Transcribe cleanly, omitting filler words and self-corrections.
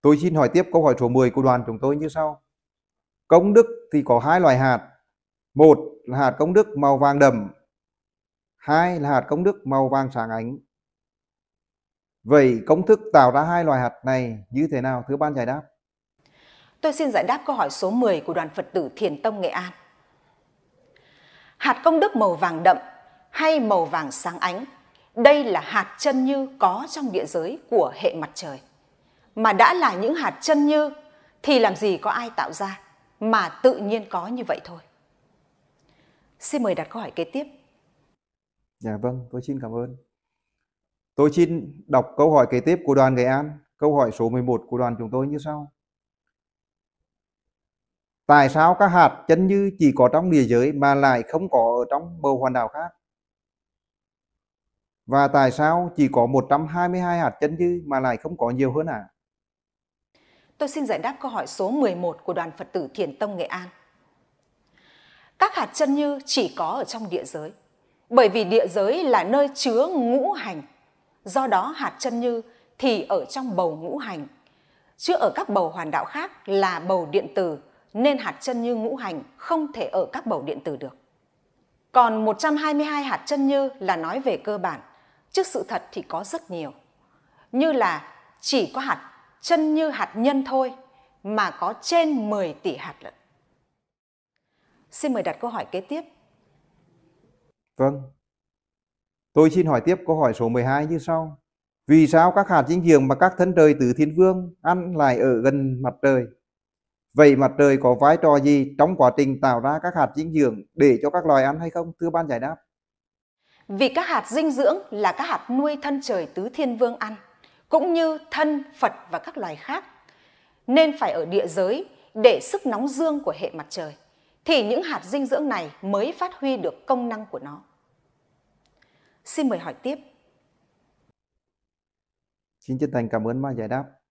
Tôi xin hỏi tiếp câu hỏi số 10 của đoàn chúng tôi như sau. Công đức thì có hai loại hạt. Một là hạt công đức màu vàng đậm, hai là hạt công đức màu vàng sáng ánh. Vậy công thức tạo ra hai loại hạt này như thế nào thưa ban giải đáp? Tôi xin giải đáp câu hỏi số 10 của đoàn Phật tử Thiền Tông Nghệ An. Hạt công đức màu vàng đậm hay màu vàng sáng ánh, đây là hạt chân như có trong địa giới của hệ mặt trời. Mà đã là những hạt chân như thì làm gì có ai tạo ra, mà tự nhiên có như vậy thôi. Xin mời đặt câu hỏi kế tiếp. Dạ vâng, tôi xin cảm ơn. Tôi xin đọc câu hỏi kế tiếp của đoàn Nghệ An. Câu hỏi số 11 của đoàn chúng tôi như sau. Tại sao các hạt chân như chỉ có trong địa giới mà lại không có ở trong bầu hoàn đảo khác? Và tại sao chỉ có 122 hạt chân như mà lại không có nhiều hơn ạ? Tôi xin giải đáp câu hỏi số 11 của đoàn Phật tử Thiền Tông Nghệ An. Các hạt chân như chỉ có ở trong địa giới, bởi vì địa giới là nơi chứa ngũ hành. Do đó hạt chân như thì ở trong bầu ngũ hành, chứ ở các bầu hoàn đạo khác là bầu điện tử, nên hạt chân như ngũ hành không thể ở các bầu điện tử được. Còn 122 hạt chân như là nói về cơ bản, chứ sự thật thì có rất nhiều. Như là chỉ có hạt chân như hạt nhân thôi mà có trên 10 tỷ hạt lận. Xin mời đặt câu hỏi kế tiếp. Vâng. Tôi xin hỏi tiếp câu hỏi số 12 như sau. Vì sao các hạt dinh dưỡng mà các thân trời Tứ Thiên Vương ăn lại ở gần mặt trời? Vậy mặt trời có vai trò gì trong quá trình tạo ra các hạt dinh dưỡng để cho các loài ăn hay không? Thưa ban giải đáp. Vì các hạt dinh dưỡng là các hạt nuôi thân trời Tứ Thiên Vương ăn, cũng như thân Phật và các loài khác, nên phải ở địa giới để sức nóng dương của hệ mặt trời, thì những hạt dinh dưỡng này mới phát huy được công năng của nó. Xin mời hỏi tiếp. Xin chân thành cảm ơn ban giải đáp.